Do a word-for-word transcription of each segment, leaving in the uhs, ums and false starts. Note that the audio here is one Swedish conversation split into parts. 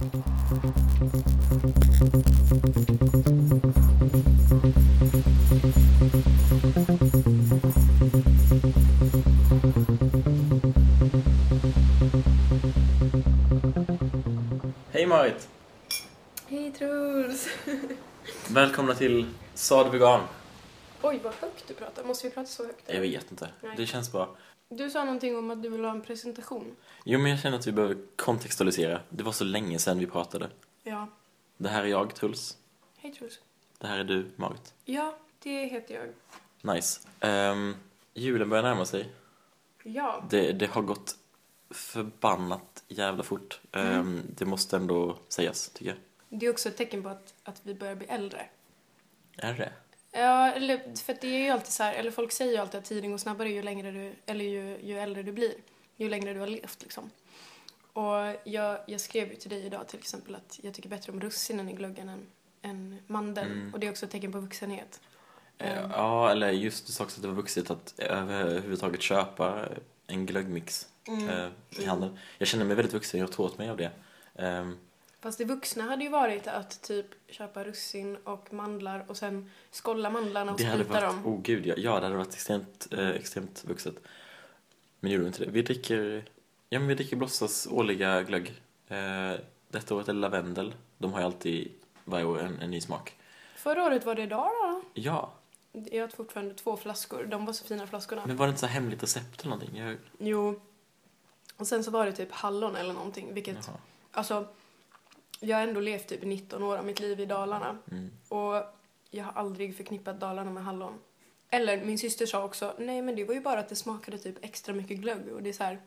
Hej Marit! Hej Truls! Välkomna till Sad Vegan. Oj, vad högt du pratar. Måste vi prata så högt? Jag vet inte. Nej. Det känns bra. Du sa någonting om att du vill ha en presentation. Jo, men jag känner att vi behöver kontextualisera. Det var så länge sedan vi pratade. Ja. Det här är jag, Truls. Hej Truls. Det här är du, Marit. Ja, det heter jag. Nice. Um, julen börjar närma sig. Ja. Det, det har gått förbannat jävla fort. Um, Mm. Det måste ändå sägas, tycker jag. Det är också ett tecken på att, att vi börjar bli äldre. Är det? Ja, eller, för att det är ju alltid så här, eller folk säger ju alltid att tiden går snabbare ju längre du, eller ju, ju äldre du blir. Ju längre du har levt liksom. Och jag, jag skrev ju till dig idag till exempel att jag tycker bättre om russinen i glöggen än, än mandeln. Mm. Och det är också ett tecken på vuxenhet. Uh, ja, eller just du sa också att det var vuxit att överhuvudtaget köpa en glöggmix Mm. uh, i handeln. Jag känner mig väldigt vuxen, jag tog åt mig av det. Um, Fast det vuxna hade ju varit att typ köpa russin och mandlar och sen skålla mandlarna och det hade sprita varit, dem. oh gud, ja, ja det hade varit extremt, eh, extremt vuxet. Men gjorde vi inte det. Vi dricker, ja men vi dricker Blossas årliga glögg. Eh, detta året är lavendel. De har ju alltid varje år en, en ny smak. Förra året var det idag då? Ja, Jag har fortfarande två flaskor. De var så fina flaskorna. men var det inte så här hemligt recept eller någonting? Jag, Jo. Och sen så var det typ hallon eller någonting. Vilket, jaha. alltså, jag har ändå levt typ nitton år av mitt liv i Dalarna. Mm. Och jag har aldrig förknippat Dalarna med hallon. Eller min syster sa också, nej men det var ju bara att det smakade typ extra mycket glögg. Och det är så här,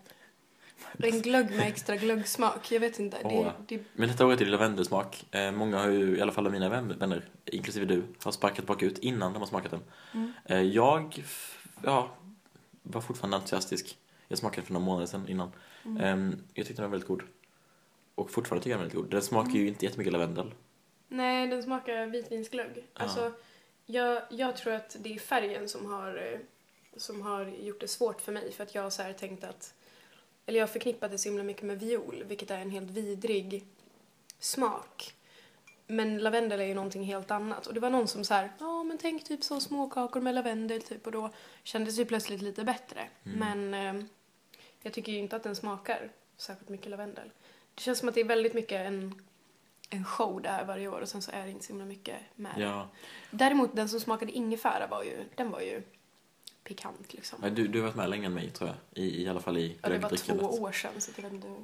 en glögg med extra glöggsmak. Jag vet inte. Åh. Det, det, Men detta året är det lavendelsmak. Eh, många har ju, i alla fall av mina vän- vänner, inklusive du, har sparkat bakut innan de har smakat den. Mm. Eh, jag, f- ja, var fortfarande entusiastisk. Jag smakade för några månader sedan innan. Mm. Eh, jag tyckte den var väldigt god. Och fortfarande tycker jag den är väldigt god. Den smakar Mm. ju inte jättemycket lavendel. Nej, den smakar vitvinsglögg. Ja. Alltså, jag, jag tror att det är färgen som har, eh, som har gjort det svårt för mig. För att jag har så här tänkt att... Eller jag har förknippat det så himla mycket med viol, vilket är en helt vidrig smak. Men lavendel är ju någonting helt annat. Och det var någon som så här, ja men tänk typ så småkakor med lavendel typ. Och då kändes det plötsligt lite bättre. Mm. Men eh, jag tycker ju inte att den smakar särskilt mycket lavendel. Det känns som att det är väldigt mycket en, en show där varje år. Och sen så är det inte så himla mycket med det. Ja. Däremot den som smakade ingefära var ju, den var ju pikant liksom. Ja, Du, du har varit med längre än mig, tror jag. I, i alla fall i Ja, det var två glöggdrickandet. år sedan så jag vet inte.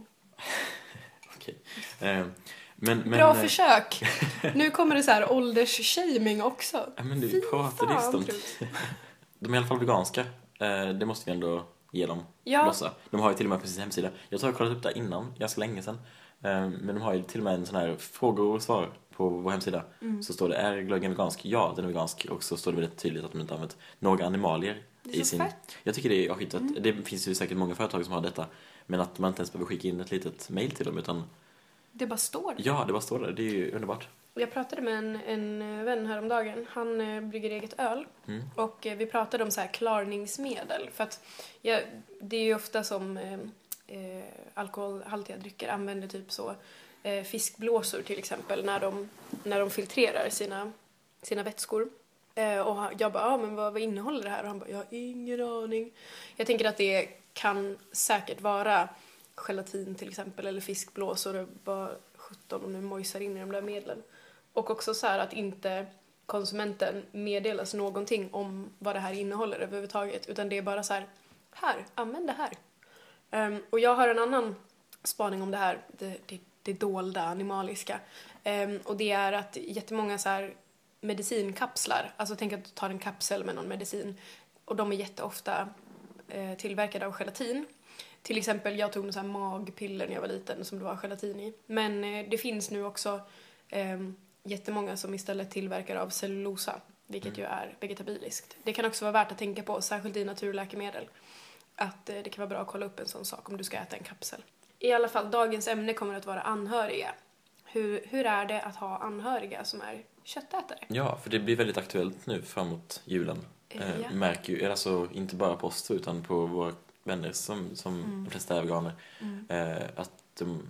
Okej. Eh, men, men, Bra eh, försök! Nu kommer det så här åldersshaming också. Ja, men du Fy pratade fan, just om... Truls. De är i alla fall veganska. Eh, det måste vi ändå ge dem. Ja. Blossa. De har ju till och med på sin hemsida. Jag tror jag kollat upp det innan, ganska länge sedan. Eh, men de har ju till och med en sån här frågor och svar på vår hemsida. Mm. Så står det, är glöggen vegansk? Ja, den är vegansk. Och så står det väldigt tydligt att de inte använt några animalier Det är i så sin... fett. Jag tycker det är skit att Mm. det finns ju säkert många företag som har detta. Men att man inte ens behöver skicka in ett litet mejl till dem, utan Det bara står där. ja, det bara står där. Det är ju underbart. Jag pratade med en, en vän häromdagen. Han eh, brygger eget öl. Mm. Och eh, vi pratade om så här klarningsmedel. För att ja, det är ju ofta som eh, eh, alkoholhaltiga drycker använder typ så eh, fiskblåsor till exempel. När de, när de filtrerar sina, sina vätskor. Eh, och han, jag bara, ja men vad, vad innehåller det här? Och han bara, jag har ingen aning. Jag tänker att det kan säkert vara gelatin till exempel. Eller fiskblåsor. Och bara sjutton om nu mojsar in i de där medlen. Och också så här att inte konsumenten meddelas någonting om vad det här innehåller överhuvudtaget. Utan det är bara så här, här, använd det här. Um, och jag har en annan spaning om det här, det, det, det dolda animaliska. Um, och det är att jättemånga så här medicinkapslar, alltså tänk att du tar en kapsel med någon medicin. Och de är jätteofta eh, tillverkade av gelatin. Till exempel, jag tog en sån här magpiller när jag var liten som det var gelatin i. Men eh, det finns nu också eh, jättemånga som istället tillverkar av cellulosa, vilket mm. ju är vegetabiliskt. Det kan också vara värt att tänka på, särskilt i naturläkemedel, att eh, det kan vara bra att kolla upp en sån sak om du ska äta en kapsel. I alla fall, dagens ämne kommer att vara anhöriga. Hur, hur är det att ha anhöriga som är köttätare? Ja, för det blir väldigt aktuellt nu framåt julen. Eh, ja. Eh, märker ju, alltså inte bara på oss utan på våra vänner som, som Mm. de flesta är veganer. Mm. Eh, att de,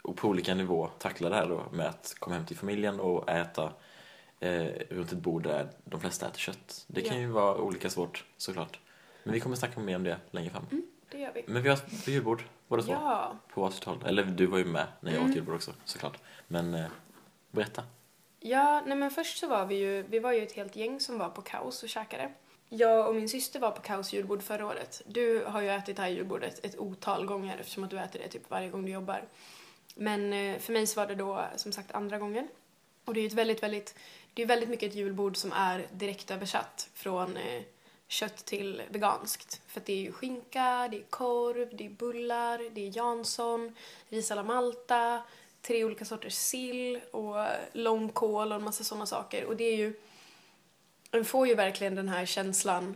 och på olika nivå tackla det här då med att komma hem till familjen och äta eh, runt ett bord där de flesta äter kött. Det kan Ja. ju vara olika svårt såklart. Men vi kommer snacka mer om det längre fram. Mm, det gör vi. Men vi har ett julbord, båda två, Ja. på varsitt håll. Eller du var ju med när jag Mm. åt julbord också, såklart. Men eh, berätta. Ja, nej men först så var vi ju, vi var ju ett helt gäng som var på Kaos och käkade. Jag och min syster var på Kaos julbord förra året. Du har ju ätit det här julbordet ett otal gånger eftersom att du äter det typ varje gång du jobbar. Men eh, för mig så var det då som sagt andra gången. Och det är ju ett väldigt, väldigt, det är väldigt mycket ett julbord som är direkt översatt från eh, kött till veganskt. För att det är ju skinka, det är korv, det är bullar, det är Jansson, ris alla Malta, tre olika sorters sill och långkål och en massa sådana saker. Och det är ju, man får ju verkligen den här känslan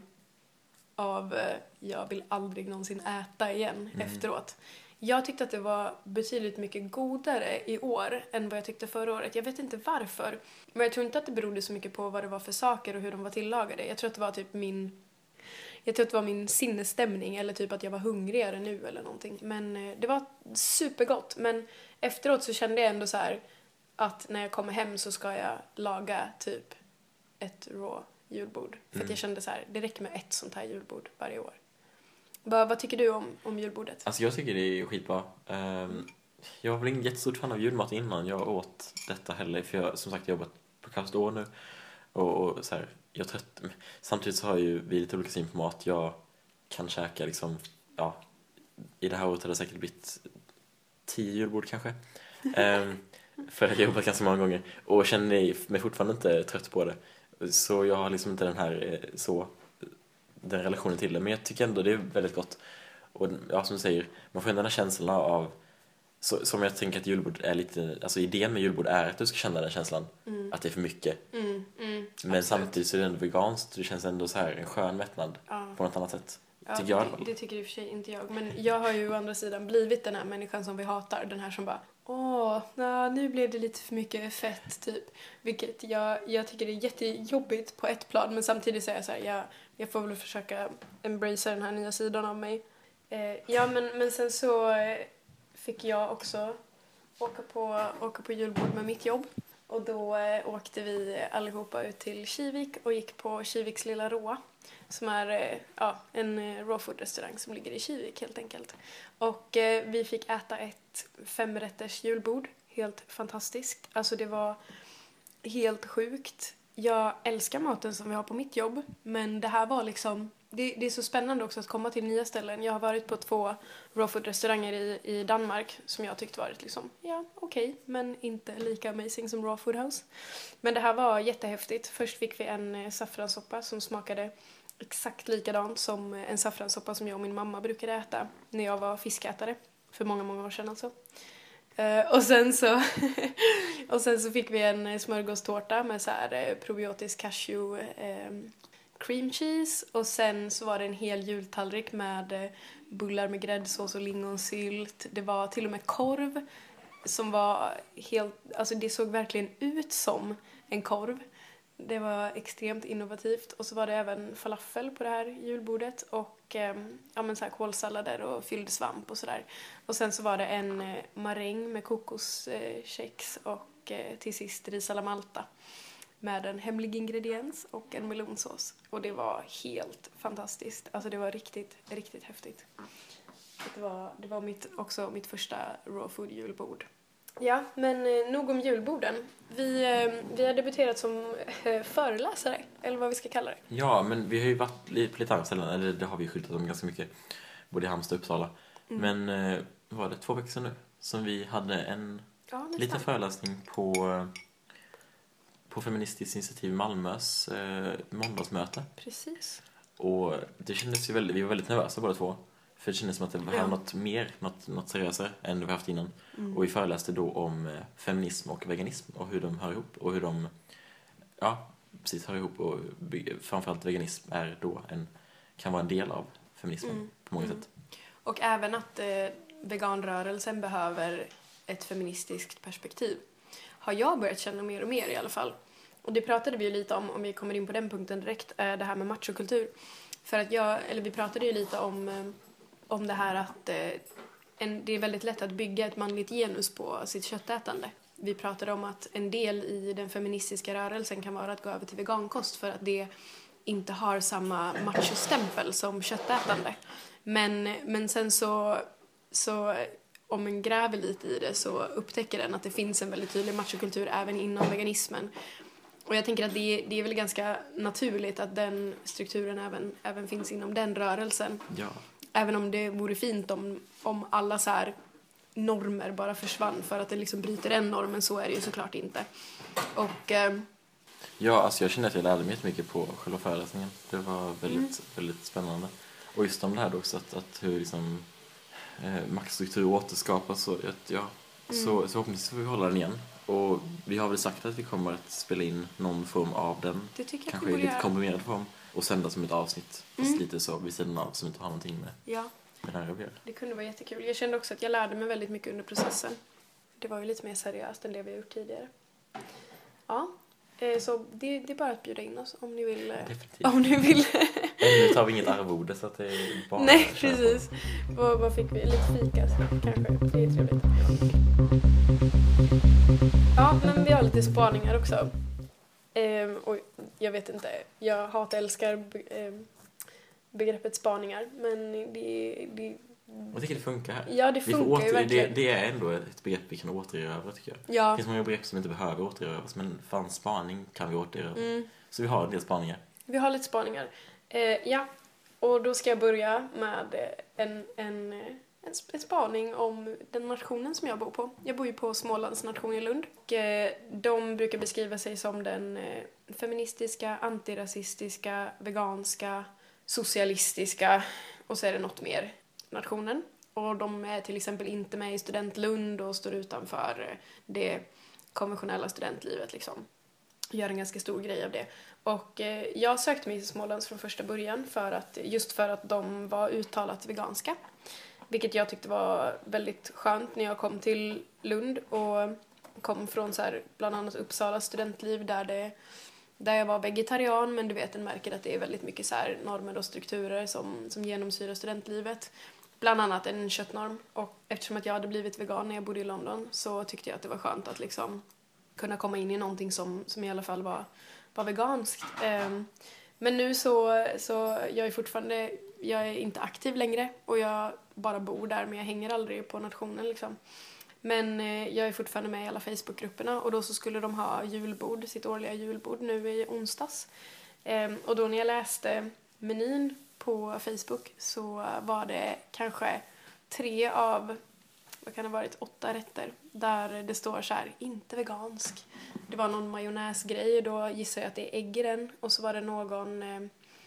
av eh, jag vill aldrig någonsin äta igen Mm. efteråt. Jag tyckte att det var betydligt mycket godare i år än vad jag tyckte förra året. Jag vet inte varför. Men jag tror inte att det berodde så mycket på vad det var för saker och hur de var tillagade. Jag tror att det var typ min... Jag tror att det var min sinnesstämning eller typ att jag var hungrigare nu eller någonting. Men eh, det var supergott. Men efteråt så kände jag ändå så här att när jag kommer hem så ska jag laga typ ett raw julbord. För Mm. att jag kände så här, det räcker med ett sånt här julbord varje år. Vad, vad tycker du om, om julbordet? Alltså jag tycker det är skitbra. Um, jag var väl ingen jättestort fan av julmat innan jag åt detta heller. För jag som sagt jobbat på Kaos år nu. Och, och så här, jag trött. Samtidigt så har ju vi lite olika syn på mat. Jag kan käka liksom, ja, i det här året har det säkert blivit tio julbord kanske. Um, för jag har jobbat ganska många gånger. Och känner mig fortfarande inte trött på det. Så jag har liksom inte den här eh, så... den relationen till det, men jag tycker ändå det är väldigt gott. Och ja, som du säger, man får ändå den här känslan av så, som jag tänker att julbord är lite, alltså idén med julbord är att du ska känna den känslan Mm. att det är för mycket. Mm, mm, Men absolut. samtidigt så är det ändå veganskt, det känns ändå så här en skön mättnad Ja. på något annat sätt. Ja, Tycker jag i alla det, fall. det tycker i och för sig inte jag. Men jag har ju å andra sidan blivit den här människan som vi hatar. Den här som bara, åh, na, nu blev det lite för mycket fett typ. Vilket jag, jag tycker är jättejobbigt på ett plan. Men samtidigt säger jag så här, jag, jag får väl försöka embracea den här nya sidan av mig. Eh, ja, men, men sen så eh, fick jag också åka på, åka på julbord med mitt jobb. Och då eh, åkte vi allihopa ut till Kivik och gick på Kiviks lilla Råa. Som är eh, ja, en eh, raw food-restaurang som ligger i Kivik helt enkelt. Och eh, vi fick äta ett femrätters julbord. Helt fantastiskt. Alltså det var helt sjukt. Jag älskar maten som vi har på mitt jobb. Men det här var liksom... Det, det är så spännande också att komma till nya ställen. Jag har varit på två raw food-restauranger i, i Danmark som jag tyckt varit liksom, ja, okej, okay, men inte lika amazing som Raw Food House. Men det här var jättehäftigt. Först fick vi en eh, saffranssoppa som smakade exakt likadant som en saffranssoppa som jag och min mamma brukade äta när jag var fiskätare. För många, många år sedan alltså. Uh, och, sen så och sen så fick vi en smörgåstårta med så här eh, probiotisk cashew... Eh, cream cheese och sen så var det en hel jultallrik med eh, bullar med gräddsås och lingonsylt. Det var till och med korv som var helt, alltså det såg verkligen ut som en korv. Det var extremt innovativt och så var det även falafel på det här julbordet och eh, ja men så här kålsallader och fylld svamp och sådär. Och sen så var det en eh, maräng med kokoskex eh, och eh, till sist ris alla Malta. Med en hemlig ingrediens och en melonsås. Och det var helt fantastiskt. Alltså det var riktigt, riktigt häftigt. Det var, det var mitt, också mitt första raw food julbord. Ja, men eh, nog om julborden. Vi, eh, vi har debuterat som eh, föreläsare, eller vad vi ska kalla det. Ja, men vi har ju varit li- på lite andra ställen, eller det har vi skyltat om ganska mycket. Både i Halmstad och Uppsala. Mm. Men eh, var det två veckor sedan nu som vi hade en Ja, liten föreläsning på... på Feministiskt initiativ Malmös eh, måndagsmöte. Precis. Och det kändes ju väldigt, vi var väldigt nervösa båda två. För det kändes som att det var Ja. något mer, något, något seriösare än det vi haft innan. Mm. Och vi föreläste då om eh, feminism och veganism och hur de hör ihop. Och hur de, ja, precis hör ihop. Och bygger, framförallt veganism är då en, kan vara en del av feminismen Mm. på många Mm. sätt. Och även att eh, veganrörelsen behöver ett feministiskt perspektiv. Har jag börjat känna mer och mer i alla fall. Och det pratade vi ju lite om, om vi kommer in på den punkten direkt, eh, det här med machokultur. För att jag, eller vi pratade ju lite om, eh, om det här att eh, en, det är väldigt lätt att bygga ett manligt genus på sitt köttätande. Vi pratade om att en del i den feministiska rörelsen kan vara att gå över till vegankost för att det inte har samma machostämpel som köttätande. Men, men sen så, så om en gräver lite i det så upptäcker den att det finns en väldigt tydlig machokultur även inom veganismen. Och jag tänker att det är, det är väl ganska naturligt att den strukturen även, även finns inom den rörelsen. Ja. Även om det vore fint om, om alla så här normer bara försvann för att det liksom bryter en norm, men så är det ju såklart inte. Och... Eh, Ja, alltså jag kände att jag lärde mig mycket på själva föreläsningen. Det var väldigt, Mm. väldigt spännande. Och just om det här då också, att, att hur liksom, eh, maktstruktur återskapas. Och att, ja, Mm. så, så förhoppningsvis får vi hålla den igen. Och vi har väl sagt att vi kommer att spela in någon form av den. det tycker jag Kanske vi i borde lite göra. komprimerad form. Och sända som ett avsnitt. Fast Mm. lite så vid sidan av, som inte har någonting med, Ja, med det här att göra. det kunde vara jättekul. Jag kände också att jag lärde mig väldigt mycket under processen. Det var ju lite mer seriöst än det vi har gjort tidigare. Ja, eh, så det, det är bara att bjuda in oss om ni vill. Eh, Definitivt. om ni vill. Ännu tar vi inget arvode så att det är bara... Nej, att köra på. precis. Vad, vad fick vi? Lite fika kanske. Det är trevligt. Ja, men vi har lite spaningar också. Ehm, och jag vet inte, jag hatar älskar be, ehm, begreppet spaningar, men det, det, Jag tycker det funkar här. ja, det Vi får funkar ju åter, det, verkligen. det är ändå ett begrepp vi kan återerövra, tycker jag. Det Ja, finns många begrepp som inte behöver återerövras, men fan, spaning kan vi återerövra. mm, Så vi har en del spaningar. vi har lite spaningar. Eh, ja, och då ska jag börja med en, en, en, sp- en spaning om den nationen som jag bor på. Jag bor ju på Smålands nation i Lund. Och, eh, de brukar beskriva sig som den eh, feministiska, antirasistiska, veganska, socialistiska och så är det något mer nationen. Och de är till exempel inte med i Student Lund och står utanför eh, det konventionella studentlivet liksom. Gör en ganska stor grej av det. Och eh, jag sökte mig till Smålands från första början för att, just för att de var uttalat veganska. Vilket jag tyckte var väldigt skönt när jag kom till Lund och kom från så här, bland annat Uppsala studentliv där, det, där jag var vegetarian, men du vet, en märker att det är väldigt mycket så här normer och strukturer som, som genomsyrar studentlivet. Bland annat en köttnorm. Och eftersom att jag hade blivit vegan när jag bodde i London så tyckte jag att det var skönt att liksom kunna komma in i någonting som, som i alla fall var, var veganskt. Um, men nu så, så jag är fortfarande, jag är inte aktiv längre och jag bara bor där, men jag hänger aldrig på nationen liksom. Men eh, jag är fortfarande med i alla Facebookgrupperna och då så skulle de ha julbord, sitt årliga julbord nu i onsdags. Um, och då när jag läste menyn på Facebook så var det kanske tre av, vad kan det ha varit, åtta rätter där det står så här, inte vegansk. Det var någon majonnäsgrej, då gissar jag att det är ägg i den. Och så var det någon, eh,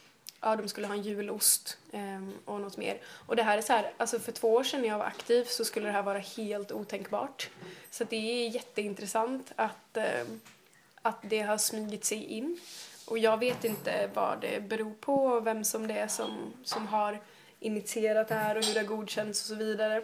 ja de skulle ha en julost eh, och något mer. Och det här är så här, alltså för två år sedan när jag var aktiv så skulle det här vara helt otänkbart. Så det är jätteintressant att, eh, att det har smugit sig in. Och jag vet inte vad det beror på, vem som det är som, som har initierat det här och hur det har godkänts och så vidare.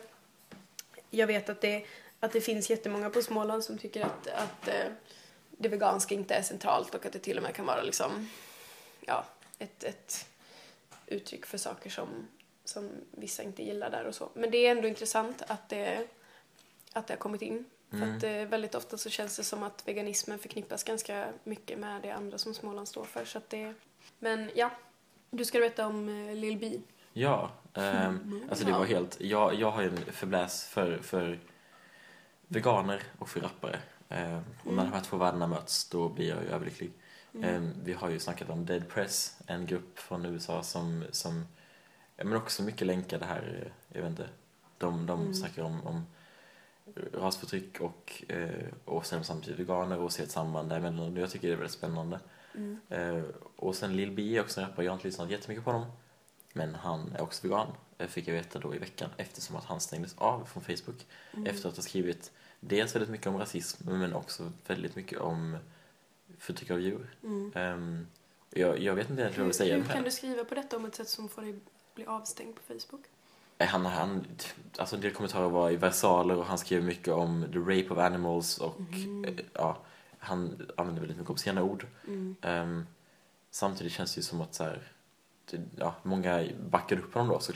Jag vet att det, att det finns jättemånga på Småland som tycker att, att eh, det veganska inte är centralt och att det till och med kan vara liksom, ja, ett, ett uttryck för saker som, som vissa inte gillar där och så. Men det är ändå intressant att det, att det har kommit in. Mm. För att eh, väldigt ofta så känns det som att veganismen förknippas ganska mycket med det andra som Småland står för. Så att det, men ja, du ska berätta om eh, Lil B. Ja, ehm, alltså det var helt... Jag, jag har ju en förbläs för, för veganer och för rappare. Ehm, och när de här två världarna möts, då blir jag ju överlycklig. Mm. Ehm, vi har ju snackat om Dead Press, en grupp från U S A som... som ja, men också mycket länkade här, jag vet inte. De, de Mm. snackar om, om rasförtryck och, eh, och sen samtidigt veganer och ser ett samband däremellan. Jag tycker det är väldigt spännande. Mm. Eh, och sen Lil B är också en rappare, jag har inte lyssnat jättemycket på honom. Men han är också vegan, fick jag veta då i veckan, eftersom att han stängdes av från Facebook. Mm. Efter att ha skrivit dels väldigt mycket om rasism, men också väldigt mycket om förtryck av djur. Mm. Um, jag, jag vet inte egentligen vad jag vill säga. Hur kan du skriva på detta om ett sätt som får dig bli avstängd på Facebook? Han, han, alltså en del kommentarer var i versaler och han skrev mycket om the rape of animals och Mm. eh, ja, han använde väldigt mycket obscena ord. Mm. Um, samtidigt känns det ju som att så här, det, ja, många backade upp honom då såklart.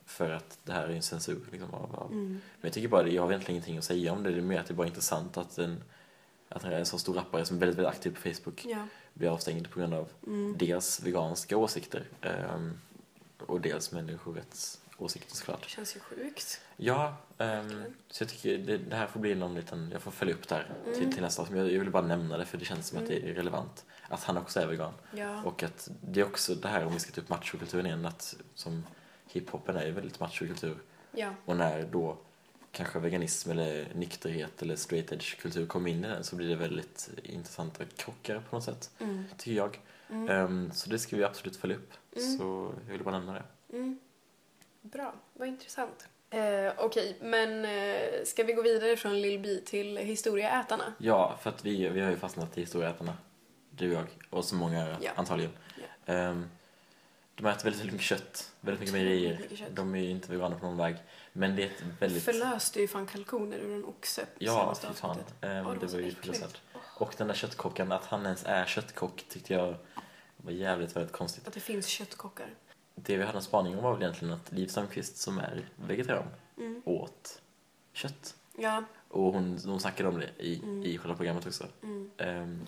för att det här är en censur liksom, av, av. Mm. Men jag tycker bara, jag har egentligen ingenting att säga om det. Det är mer att det är bara intressant att en, att en så stor rappare som är väldigt, väldigt aktiv på Facebook Ja. blir avstängd på grund av Mm. dels veganska åsikter um, och dels människorätts åsikter såklart. Det känns ju sjukt. Ja, um, så jag tycker det, det här får bli någon liten, jag får följa upp där Mm. till, till nästa avsnitt. Jag, jag vill bara nämna det för det känns som Mm. att det är relevant. Att han också är vegan. Ja. Och att det är också det här, om vi ska ta upp machokulturen igen, att som hiphopen är ju väldigt machokultur. Ja. Och när då kanske veganism eller nykterhet eller straight edge kultur kommer in i den så blir det väldigt intressanta krockar på något sätt, Mm. tycker jag. Mm. Um, så det ska vi absolut följa upp. Mm. Så jag vill bara nämna det. Mm. Bra, vad intressant. Eh, Okej, men eh, ska vi gå vidare från Lil B till historieätarna? Ja, för att vi, vi har ju fastnat i historieätarna. Du och jag, och så många Ja. antagligen. Ja. Um, de äter väldigt, väldigt mycket kött, väldigt mycket mejerier. Mycket kött. De är ju inte veganer på någon väg. Men det är ett väldigt... Förlöste ju fan kalkoner ur en oxe. Ja, senaste fy fan. avsnittet. Um, Ja, det var så ju äckligt. fruktansvärt. Och den där köttkocken, att han ens är köttkock tyckte jag var jävligt, väldigt konstigt. Att det finns köttkockar. Det vi hade en spaning om var väl egentligen att Liv Strömquist, som är vegetarian, Mm. åt kött. Ja. Och hon, hon snackade om det i, Mm. i själva programmet också. Mm. Um,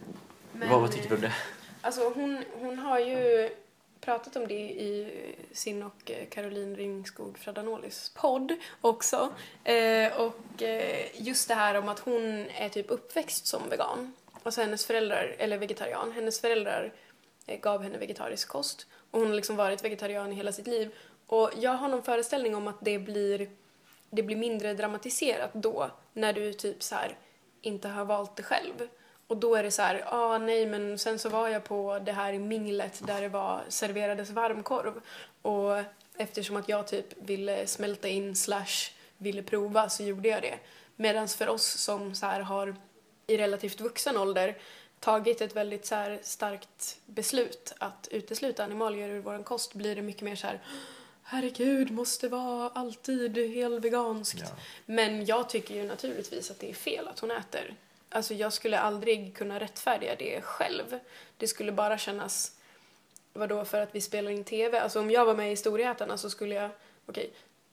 Men, vad, vad tycker du om det? Alltså hon, hon har ju pratat om det i sin och eh, Caroline Ringskog Fradanolis podd också. Eh, och eh, just det här om att hon är typ uppväxt som vegan. Alltså hennes föräldrar, eller vegetarian, hennes föräldrar eh, gav henne vegetarisk kost. Och hon har liksom varit vegetarian i hela sitt liv. Och jag har någon föreställning om att det blir, det blir mindre dramatiserat då. När du typ så här inte har valt det själv. Och då är det så här, ah nej men sen så var jag på det här minglet där det var serverades varmkorv. Och eftersom att jag typ ville smälta in slash ville prova så gjorde jag det. Medan för oss som så här har i relativt vuxen ålder tagit ett väldigt så här starkt beslut att utesluta animalier ur vår kost blir det mycket mer så här, herregud, måste vara alltid helt veganskt. Ja. Men jag tycker ju naturligtvis att det är fel att hon äter. Alltså jag skulle aldrig kunna rättfärdiga det själv. Det skulle bara kännas, vadå, för att vi spelar in tv. Alltså om jag var med i Historieätarna så skulle jag, okej,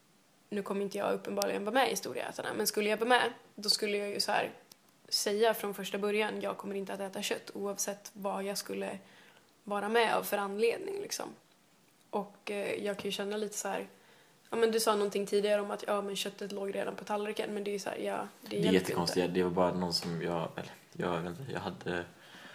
nu kommer inte jag uppenbarligen vara med i Historieätarna, men skulle jag vara med, då skulle jag ju så här säga från första början, jag kommer inte att äta kött oavsett vad jag skulle vara med av för anledning liksom. Och eh, jag kan ju känna lite så här, ja men du sa någonting tidigare om att ja men köttet låg redan på tallriken, men det är så här, ja, det, Det är hjälper jättekonstigt. inte. Det var bara någon som jag, eller jag vet inte, jag hade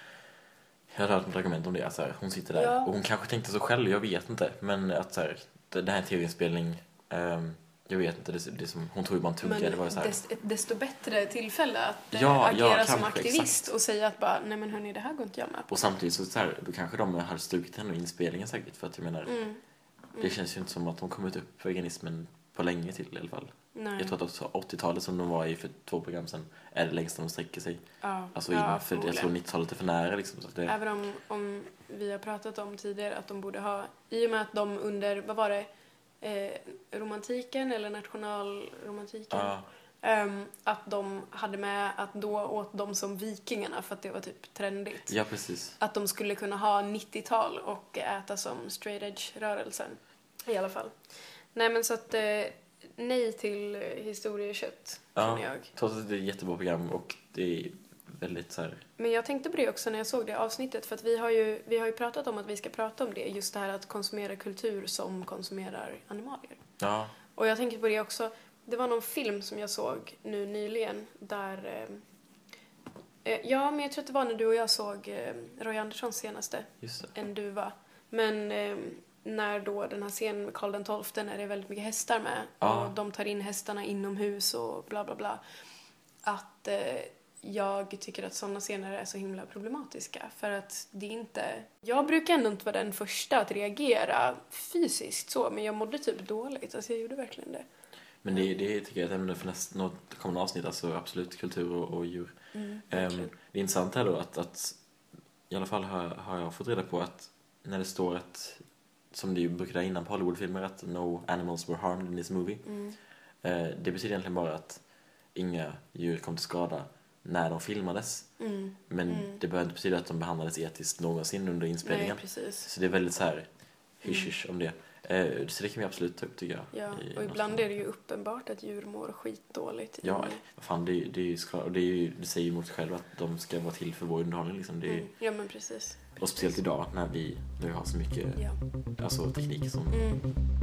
jag hade hört ett argument om det, att så här, hon sitter där Ja. och hon kanske tänkte så själv, jag vet inte, men att så här, det, det här är en tv-inspelning, um, jag vet inte, det, det som, hon tog ju bara en tugga, Men det var ju så här, dest, ett desto bättre tillfälle att eh, Ja, ja, agera som kanske, aktivist exakt. och säga att bara, nej men hörni, det här går inte jag med på. och samtidigt så, så här, då kanske de hade strukit henne i inspelningen säkert, för att jag menar, Mm. det känns ju inte som att de kommit upp veganismen på länge till i alla fall. Nej. Jag tror att också åttiotalet som de var i för två program sedan är det längsta de sträcker sig. Ja, Alltså ja, innan, för jag tror förmodligen. nittiotalet är för nära liksom. Så att det, Även om, om vi har pratat om tidigare att de borde ha, i och med att de under, vad var det, eh, romantiken eller nationalromantiken, ja, ehm, att de hade med att då åt de som vikingarna för att det var typ trendigt. ja, precis. Att de skulle kunna ha nittiotal och äta som straight edge-rörelsen. I alla fall. Nej men så att eh, nej till eh, historiekött, Ja. känner jag. Trots att det är ett jättebra program och det är väldigt så här. Men jag tänkte på det också när jag såg det avsnittet, för att vi har ju, vi har ju pratat om att vi ska prata om det, just det här att konsumera kultur som konsumerar animalier. Ja, Och jag tänker på det också, det var någon film som jag såg nu nyligen där, eh, eh, ja men jag tror att det var när du och jag såg eh, Roy Anderssons senaste, just det. En duva. Men eh, när då den här scenen med Karl den tolfte när det är väldigt mycket hästar med Ja. och de tar in hästarna inomhus och bla bla bla. Att eh, jag tycker att sådana scener är så himla problematiska för att det är inte... Jag brukar ändå inte vara den första att reagera fysiskt så, men jag mådde typ dåligt. Alltså jag gjorde verkligen det. Men det, det tycker jag är ett ämne för nästa, något kommande avsnitt, alltså absolut kultur och, och djur. Mm, Um, verkligen. det är intressant här då att, att i alla fall har, har jag fått reda på att när det står att, som det ju brukar innan på Hollywoodfilmer, att no animals were harmed in this movie. Mm. Eh, det betyder egentligen bara att inga djur kom till skada när de filmades. Mm. Men Mm. det behöver inte betyda att de behandlades etiskt någonsin under Nej, inspelningen. precis. Så det är väldigt så här hysch-hysch om det. Eh, så det kan vi absolut ta upp, tycker jag. Ja, och ibland är det ju uppenbart att djur mår skitdåligt. Ja, vad fan, det, det är ju såklart, det, är ju, det säger ju mot sig själv att de ska vara till för vår underhållning liksom. Det är, mm. Ja, men precis. Och speciellt idag när vi, när vi har så mycket ja. alltså, teknik som... Mm.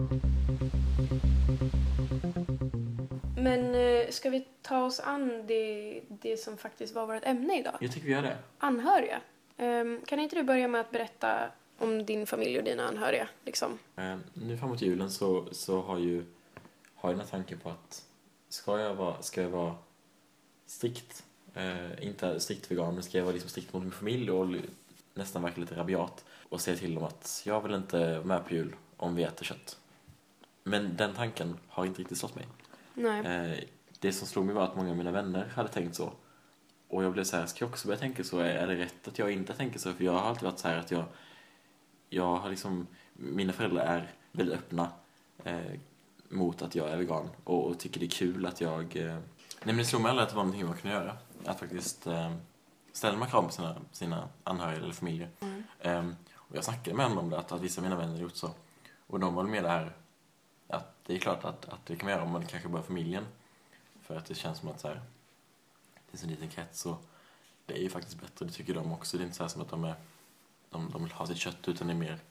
Men eh, ska vi ta oss an det, det som faktiskt var vårt ämne idag? Jag tycker vi gör det. Anhöriga. Um, kan inte du börja med att berätta om din familj och dina anhöriga? Liksom? Eh, nu framåt julen så, så har ju har jag en tanke på att ska jag vara, ska jag vara strikt, eh, inte strikt vegan, men ska jag vara liksom strikt mot min familj och nästan verka lite rabiat och säga till dem att jag vill inte vara med på jul om vi äter kött. Men den tanken har inte riktigt slått mig. Nej. Eh, det som slog mig var att många av mina vänner hade tänkt så. Och jag blev så här, ska jag också börja tänka så? Är det rätt att jag inte tänker så? För jag har alltid varit så här att jag, jag har liksom, mina föräldrar är väldigt öppna eh, mot att jag är vegan. Och, och tycker det är kul att jag... Eh, nej, men det slog mig aldrig att det var någonting man kunde göra. Att faktiskt eh, ställa mig krav på sina, sina anhöriga eller familjer. Mm. Eh, och jag snackade med dem om det, att, att vissa av mina vänner gjort så. Och de var med där att det är klart att, att det kan man göra om man kanske bara familjen. För att det känns som att så här, det är så en liten krets, så det är ju faktiskt bättre, det tycker de också. Det är inte så här som att de, är, de, de vill ha sitt kött, utan det är mer...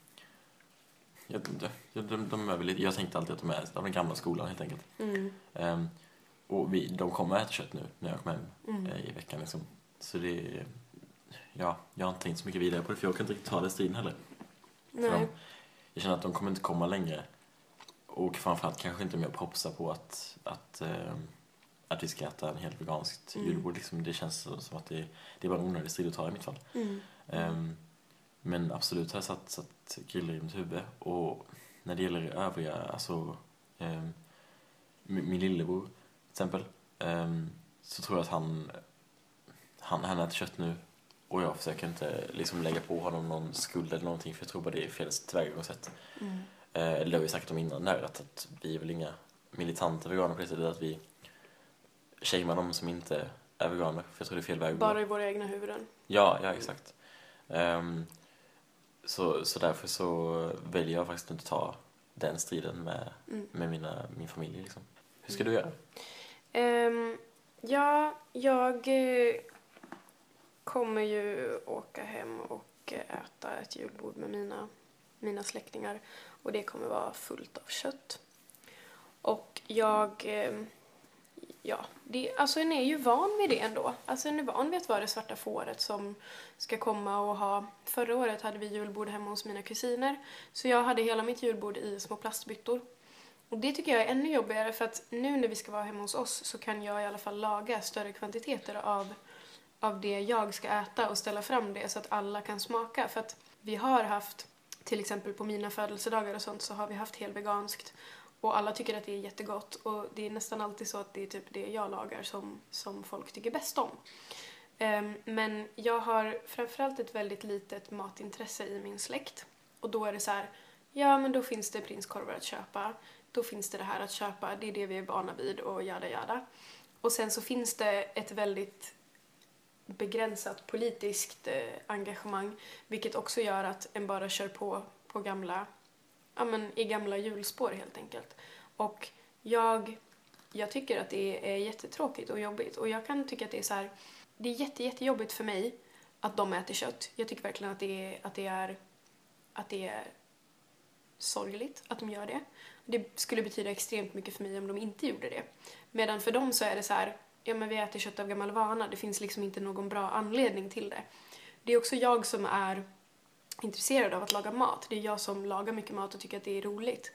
Jag, de, de, de är väl, jag tänkte alltid att de är av den gamla skolan helt enkelt. Mm. Um, och vi, de kommer att äta kött nu när jag kommer hem Mm. i veckan. Liksom. Så det är... Ja, jag har inte tänkt så mycket vidare på det, för jag kan inte riktigt ta det striden heller. Nej. De, jag känner att de kommer inte komma längre. Och framförallt kanske inte mer propsa på att, att, um, att vi ska äta en helt veganskt Mm. julbord. Liksom, det känns som att det, det är bara en onödig strid att ta i mitt fall. Mm. Um, men absolut har jag satt, satt griller i mitt huvud. Och när det gäller övriga, alltså um, min, min lillebror till exempel, um, så tror jag att han, han, han äter kött nu. Och jag försöker inte liksom lägga på honom någon skuld eller någonting, för jag tror bara det är fel tillvägagångssätt. Mm. Uh, eller det har vi sagt om innan där, att, att vi är väl inga militanta veganer på det sättet, att vi shamear dem som inte är veganer, för jag tror det är fel väg. Bara i våra egna huvuden. Ja, ja, exakt. Um, så, så därför så väljer jag faktiskt inte ta den striden med, Mm. med mina, min familj. Liksom. Hur ska du göra? Um, ja, jag eh, kommer ju åka hem och eh, äta ett julbord med mina, mina släktingar. Och det kommer vara fullt av kött. Och jag... Eh, Ja, det, alltså en är ju van vid det ändå. Alltså en är van vid att vara det svarta fåret som ska komma och ha... Förra året hade vi julbord hemma hos mina kusiner. Så jag hade hela mitt julbord i små plastbyttor. Och det tycker jag är ännu jobbigare, för att nu när vi ska vara hemma hos oss så kan jag i alla fall laga större kvantiteter av, av det jag ska äta och ställa fram det så att alla kan smaka. För att vi har haft, till exempel på mina födelsedagar och sånt, så har vi haft helt veganskt. Och alla tycker att det är jättegott. Och det är nästan alltid så att det är typ det jag lagar som, som folk tycker bäst om. Um, men jag har framförallt ett väldigt litet matintresse i min släkt. Och då är det så här, ja men då finns det prinskorvar att köpa. Då finns det det här att köpa. Det är det vi är vana vid och jada jada. Och sen så finns det ett väldigt begränsat politiskt eh, engagemang. Vilket också gör att en bara kör på på gamla... Ja, men i gamla hjulspår helt enkelt. Och jag, jag tycker att det är jättetråkigt och jobbigt. Och jag kan tycka att det är så här, det är jätte, jättejobbigt för mig att de äter kött. Jag tycker verkligen att det är, att det är, att det är sorgligt att de gör det. Det skulle betyda extremt mycket för mig om de inte gjorde det. Medan för dem så är det så här, ja men vi äter kött av gammal vana. Det finns liksom inte någon bra anledning till det. Det är också jag som är intresserad av att laga mat. Det är jag som lagar mycket mat och tycker att det är roligt.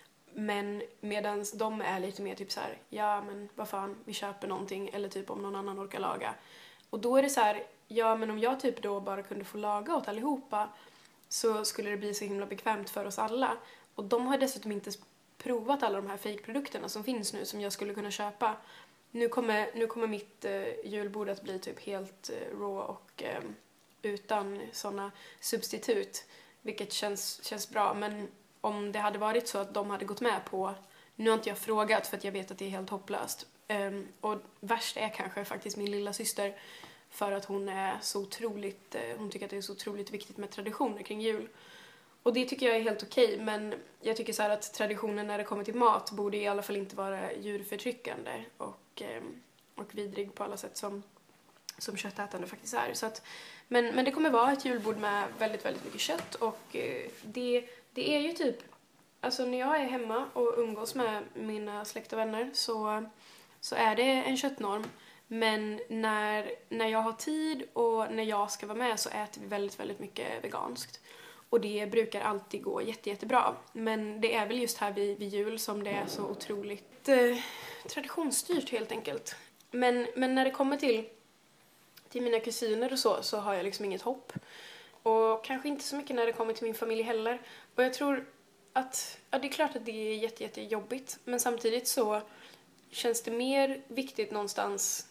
Men medan de är lite mer typ så här, ja men vad fan, vi köper någonting, eller typ om någon annan orkar laga. Och då är det så här, ja men om jag typ då bara kunde få laga åt allihopa så skulle det bli så himla bekvämt för oss alla. Och de har dessutom inte provat alla de här fake-produkterna som finns nu som jag skulle kunna köpa. Nu kommer, nu kommer mitt eh, julbord att bli typ helt eh, raw och eh, utan såna substitut, vilket känns, känns bra. Men om det hade varit så att de hade gått med på, nu har inte jag frågat för att jag vet att det är helt hopplöst. Um, och värst är kanske faktiskt min lilla syster, för att hon är så otroligt, uh, hon tycker att det är så otroligt viktigt med traditioner kring jul. Och det tycker jag är helt okej, men jag tycker så här att traditionen när det kommer till mat borde i alla fall inte vara djurförtryckande och, eh, och vidrig på alla sätt som, som köttätande faktiskt är. Så att, men, men det kommer vara ett julbord med väldigt, väldigt mycket kött och eh, det, det är ju typ, alltså när jag är hemma och umgås med mina släkt och vänner så, så är det en köttnorm. Men när, när jag har tid och när jag ska vara med så äter vi väldigt, väldigt mycket veganskt. Och det brukar alltid gå jätte, jättebra. Men det är väl just här vid, vid jul som det är så otroligt eh, traditionsstyrt helt enkelt. Men, men när det kommer till, till mina kusiner och så, så har jag liksom inget hopp. Och kanske inte så mycket när det kommer till min familj heller. Och jag tror att, ja, det är klart att det är jätte, jätte jobbigt. Men samtidigt så känns det mer viktigt någonstans.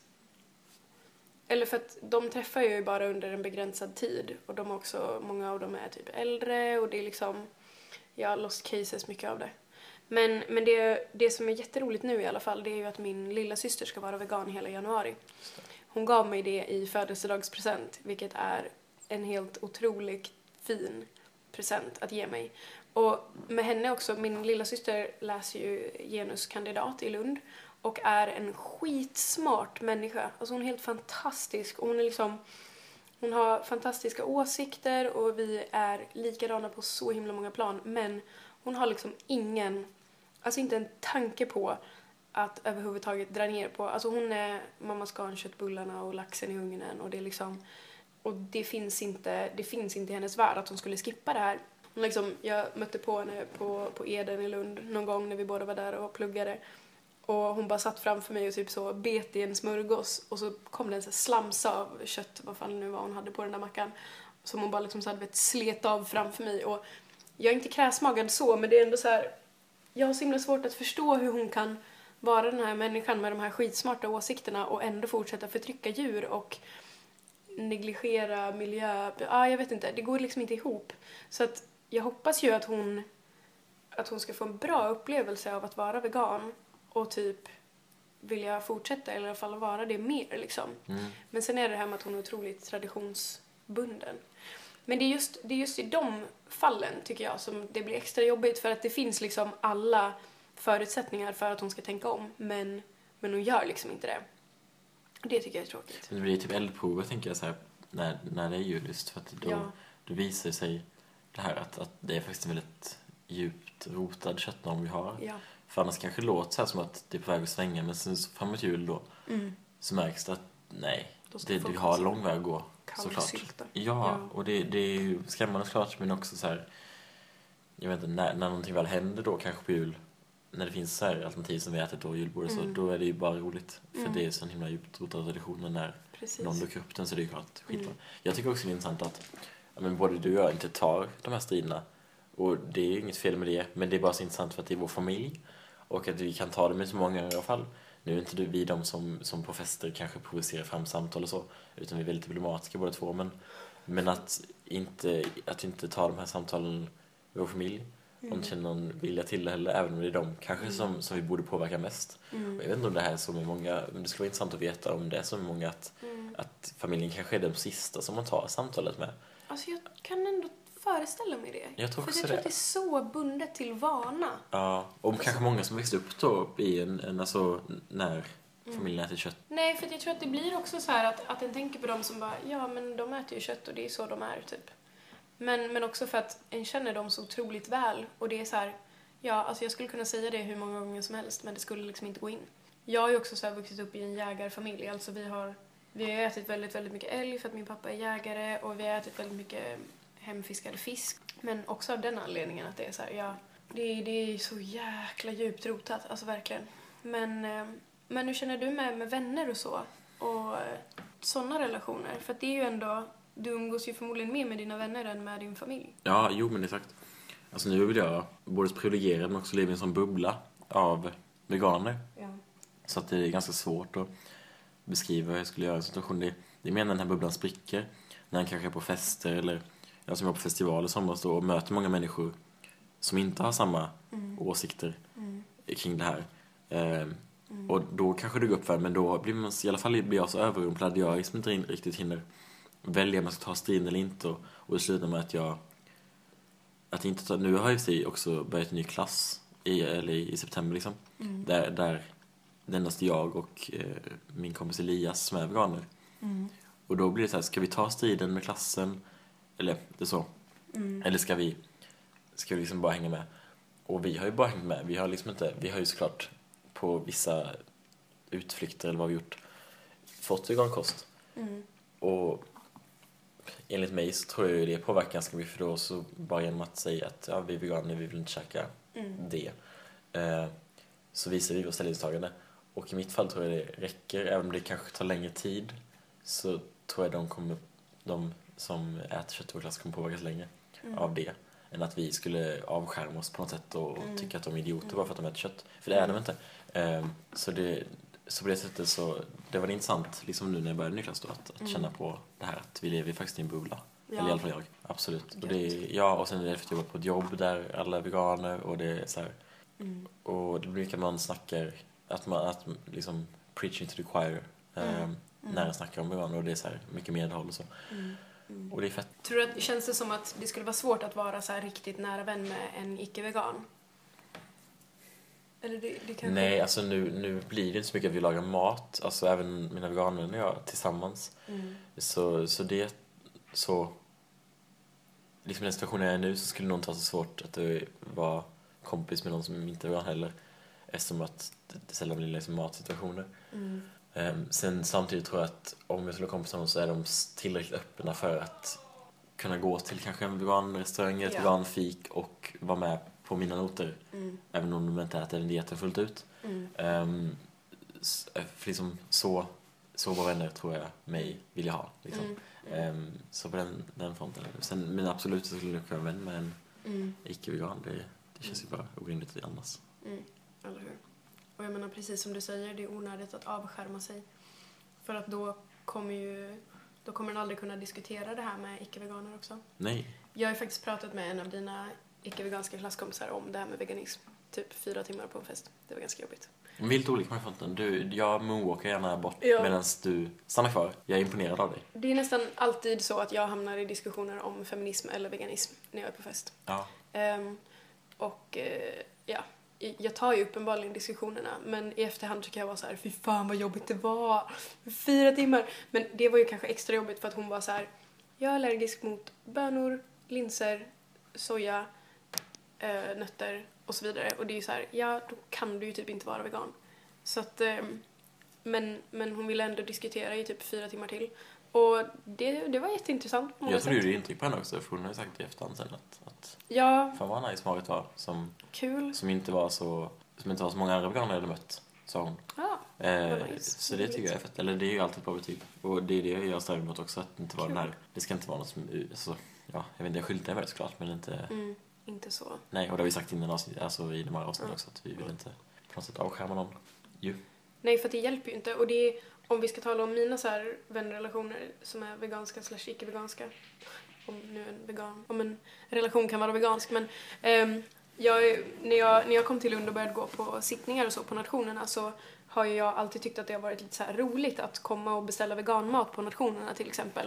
Eller för att de träffar jag ju bara under en begränsad tid. Och de också, många av dem är typ äldre och det är liksom, jag har lost cases mycket av det. Men, men det, det som är jätteroligt nu i alla fall, det är ju att min lilla syster ska vara vegan hela januari. Hon gav mig det i födelsedagspresent, vilket är en helt otroligt fin present att ge mig. Och med henne också, min lilla syster läser ju genuskandidat i Lund. Och är en skitsmart människa. Alltså hon är helt fantastisk. Och hon är liksom, hon har fantastiska åsikter och vi är likadana på så himla många plan. Men hon har liksom ingen, alltså inte en tanke på att överhuvudtaget dra ner på. Alltså hon är, mamma ska ha köttbullarna och laxen i ugnen och det är liksom, och det finns inte, det finns inte i hennes värld att hon skulle skippa det här. Hon liksom, jag mötte på henne på, på Eden i Lund någon gång när vi båda var där och pluggade. Och hon bara satt framför mig och typ så bet i en smörgås. Och så kom det en så här slamsa av kött, vad fan nu var hon hade på den där mackan. Som hon bara liksom så hade vet, slet av framför mig. Och jag är inte kräsmagad så, men det är ändå så här. Jag har så himla svårt att förstå hur hon kan vara den här människan med de här skitsmarta åsikterna. Och ändå fortsätta förtrycka djur och negligera miljö. Ja, jag vet inte, det går liksom inte ihop. Så att jag hoppas ju att hon, att hon ska få en bra upplevelse av att vara vegan. Och typ vilja fortsätta eller i alla fall vara det mer liksom. Mm. Men sen är det här med att hon är otroligt traditionsbunden. Men det är just, det är just i de fallen tycker jag som det blir extra jobbigt. För att det finns liksom alla förutsättningar för att hon ska tänka om. Men, men hon gör liksom inte det. Och det tycker jag är tråkigt. Det blir typ eldprover tänker jag så här, när, när det är jul just. För att då, ja. då visar sig det här att, att det är faktiskt en väldigt djupt rotad köttnorm vi har. Ja. För annars kanske det låter så här som att det är på väg att svänga. Men sen så framåt jul då mm. så märks det att nej, det, vi har lång väg att gå. Såklart. Ja, ja, och det, det är ju skrämmande såklart. Men också så här, jag vet inte, när, när någonting väl händer då kanske på jul. När det finns så här alternativ som vi ätit då julbordet mm. så då är det ju bara roligt. För mm. det är sån himla djupt rotad tradition. Och när Precis. någon duckar upp den så är det ju klart skitbra. Mm. Jag tycker också det är intressant att ja, men både du och jag inte tar de här striderna. Och det är ju inget fel med det. Men det är bara så intressant för att det är vår familj. Och att vi kan ta det med så många i alla fall. Nu är inte du vi de som, som på fester kanske provocerar fram samtal och så. Utan vi är väldigt diplomatiska båda två. Men, men att inte, att inte ta de här samtalen med vår familj. Mm. Om inte känner någon vilja till det heller. Även om det är de kanske mm. som, som vi borde påverka mest. Mm. Och jag vet inte om det här är så med många. Men det skulle vara intressant att veta om det är så med många. Att, mm. att familjen kanske är de sista som man tar samtalet med. Alltså jag kan ändå föreställa mig det. Jag tror också För jag tror det. att det är så bundet till vana. Ja, och alltså, kanske många som växte upp då i en, en alltså, när familjen mm. äter kött. Nej, för jag tror att det blir också så här att, att den tänker på dem som bara, ja men de äter ju kött och det är så de är typ. Men, men också för att en känner dem så otroligt väl. Och det är så här, ja alltså jag skulle kunna säga det hur många gånger som helst men det skulle liksom inte gå in. Jag har ju också så här vuxit upp i en jägarfamilj. Alltså vi har, vi har ätit väldigt, väldigt mycket älg för att min pappa är jägare. Och vi har ätit väldigt mycket hemfiskad fisk. Men också av den anledningen att det är så här, ja, det, det är så jäkla djupt rotat, alltså verkligen. Men, men hur känner du med, med vänner och så? Och sådana relationer? För att det är ju ändå, du umgås ju förmodligen mer med dina vänner än med din familj. Ja, jo men exakt. Alltså nu vill jag både privilegierad men också leva i en sån bubbla av veganer. Ja. Så att det är ganska svårt att beskriva hur jag skulle göra en situation. Det, det är mer när den här bubblan spricker. När han kanske är på fester eller jag som är på festivaler somras då och möter många människor som inte har samma mm. åsikter mm. kring det här. Eh, mm. Och då kanske det går upp för men då blir man i alla fall blir jag så överrumplad jag liksom inte riktigt hinner välja om jag ska ta striden eller inte och, och det slutar med att jag att inte ta, nu har jag i sig också börjat en ny klass i, eller i september liksom. Mm. Där, där det endast jag och eh, min kompis Elias som är veganer. Mm. Och då blir det så här, ska vi ta striden med klassen? Eller det är så. Mm. Eller ska vi, ska vi liksom bara hänga med? Och vi har ju bara hängt med. Vi har liksom inte, vi har ju såklart på vissa utflykter eller vad vi gjort fått vegankost. Mm. Och enligt mig så tror jag ju det påverkar ganska mycket, för då så bara genom att säga att ja, vi är veganer, vi vill inte käka Mm. det. Eh, så visar vi vårt ställningstagande. Och i mitt fall tror jag det räcker, även om det kanske tar längre tid, så tror jag de kommer, de som äter kött i vår klass kommer påverkas längre Mm. av det, än att vi skulle avskärma oss på något sätt och Mm. tycka att de är idioter Mm. bara för att de äter kött. För det är de inte. Eh, så det Så på det sättet så, det var intressant liksom nu när jag började ny klass då, att, att Mm. känna på det här att vi lever faktiskt i en bubbla. Ja. Eller i alla fall jag, absolut. Och det, Gött. ja, och sen är det för att jobba på ett jobb där alla är veganer och det är så här, Mm. och det blir mycket att man snackar, att man, att liksom preaching to the choir Mm. eh, Mm. när jag snackar om veganer, och det är så här mycket medhåll och så. Mm. Mm. Och det är fett. Tror du att, känns det som att det skulle vara svårt att vara så här riktigt nära vän med en icke-vegan? Eller det, det kanske... Nej, alltså nu, nu blir det inte så mycket att vi lagar mat, alltså även mina veganvänner och jag tillsammans. Mm. Så, så det, så liksom i den situationen jag är nu så skulle det nog inte vara så svårt att vara kompis med någon som inte är vegan heller, eftersom att det sällan blir liksom matsituationer. Mm. Um, sen samtidigt tror jag att om jag skulle vara kompis med någon så är de tillräckligt öppna för att kunna gå till kanske en veganrestaurang, ett Ja. veganfik och vara med på mina noter, Mm. även om de inte äter den dieten fullt ut. Mm. Um, s- för liksom så, så bra vänner tror jag mig vill jag ha. Liksom. Mm. Mm. Um, så på den, den fronten. Sen, men absolut så skulle jag kunna vara vän med en Mm. icke-vegan. Det, det känns ju bara orimligt annars. Mm. Eller hur? Och jag menar precis som du säger, det är onödigt att avskärma sig. För att då kommer ju då kommer den aldrig kunna diskutera det här med icke-veganer också. Nej. Jag har ju faktiskt pratat med en av dina icke-veganska klasskompisar om det här med veganism. Typ fyra timmar på en fest. Det var ganska jobbigt. Vi är lite olika på den fronten. Du, jag moonwalkar gärna bort Ja. medan du stannar kvar. Jag är imponerad av dig. Det är nästan alltid så att jag hamnar i diskussioner om feminism eller veganism när jag är på fest. Ja. Ehm, och eh, ja, jag tar ju uppenbarligen diskussionerna, men i efterhand så kan jag vara så här: fy fan vad jobbigt det var. Fyra timmar. Men det var ju kanske extra jobbigt för att hon var så här: jag är allergisk mot bönor, linser, soja, eh, nötter och så vidare. Och det är ju så här, ja, då kan du ju typ inte vara vegan. Så att, ehm, men, men hon ville ändå diskutera i typ fyra timmar till. Och det, det var jätteintressant på många Jag tror du sätt. gjorde intryck på henne också, för hon har ju sagt i efterhand sen att, att Ja, fan vad nice Marit var, som, kul. som inte var så som inte var så många andra veganer jag hade mött, sa hon. Ja, Eh, vad nice. så det tycker jag är fett. Eller det är ju alltid ett bra betyg. Och det är det jag strävar mot också, att det inte vara Kul. den här, det ska inte vara något som, alltså, ja, jag vet inte, jag skyltar med det såklart, men inte, mm, inte så. nej, och det har vi sagt innan avsnitt, alltså i de här avsnitten också, att vi vill inte på något sätt avskärma någon. Ju. Nej, för att det hjälper ju inte. Och det är, om vi ska tala om mina så här vänrelationer som är veganska slash icke-veganska. Om nu en vegan, om en relation kan vara vegansk. Men ehm, jag, när, jag, när jag kom till Lund och började gå på sittningar och så på nationerna, så har ju jag alltid tyckt att det har varit lite så här roligt att komma och beställa veganmat på nationerna till exempel.